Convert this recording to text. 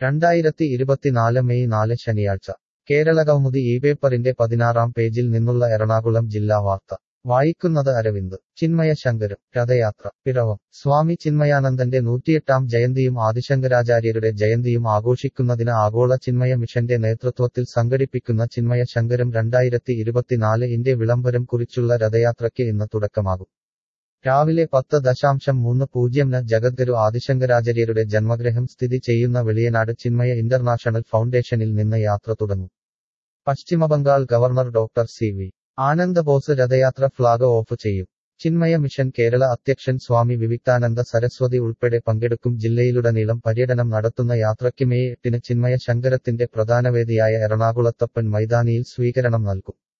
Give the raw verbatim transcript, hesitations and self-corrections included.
രണ്ടായിരത്തി ഇരുപത്തിനാല് മെയ് നാല് ശനിയാഴ്ച കേരളകൗമുദി ഈ പേപ്പറിന്റെ പതിനാറാം പേജിൽ നിന്നുള്ള എറണാകുളം ജില്ലാ വാർത്ത വായിക്കുന്നത് അരവിന്ദ്. ചിന്മയ ശങ്കരം രഥയാത്ര പിറവം. സ്വാമി ചിന്മയാനന്ദന്റെ നൂറ്റിയെട്ടാം ജയന്തിയും ആദിശങ്കരാചാര്യരുടെ ജയന്തിയും ആഘോഷിക്കുന്നതിന് ആഗോള ചിന്മയ മിഷന്റെ നേതൃത്വത്തിൽ സംഘടിപ്പിക്കുന്ന ചിന്മയ ശങ്കരം രണ്ടായിരത്തി ഇരുപത്തിനാല് ഇന്റെ വിളംബരം കുറിച്ചുള്ള രഥയാത്രയ്ക്ക് ഇന്ന് തുടക്കമാകും. രാവിലെ പത്ത് ദശാംശം മൂന്ന് പൂജ്യംന് ജഗദ്ഗുരു ആദിശങ്കരാചാര്യരുടെ ജന്മഗൃഹം സ്ഥിതി ചെയ്യുന്ന വെളിയനാട് ചിന്മയ ഇന്റർനാഷണൽ ഫൗണ്ടേഷനിൽ നിന്ന് യാത്ര തുടങ്ങും. Paschimbangal governor doctor C V Ananda Bose രഥയാത്ര ഫ്ളാഗ് ഓഫ് ചെയ്യും. ചിന്മയ മിഷൻ കേരള അധ്യക്ഷൻ സ്വാമി വിവിക്താനന്ദ സരസ്വതി ഉൾപ്പെടെ പങ്കെടുക്കും. ജില്ലയിലുടനീളം പര്യടനം നടത്തുന്ന യാത്രയ്ക്ക് മെയ് എട്ടിന് ചിന്മയ ശങ്കരത്തിന്റെ പ്രധാനവേദിയായ എറണാകുളത്തപ്പൻ മൈതാനിയിൽ സ്വീകരണം നൽകും.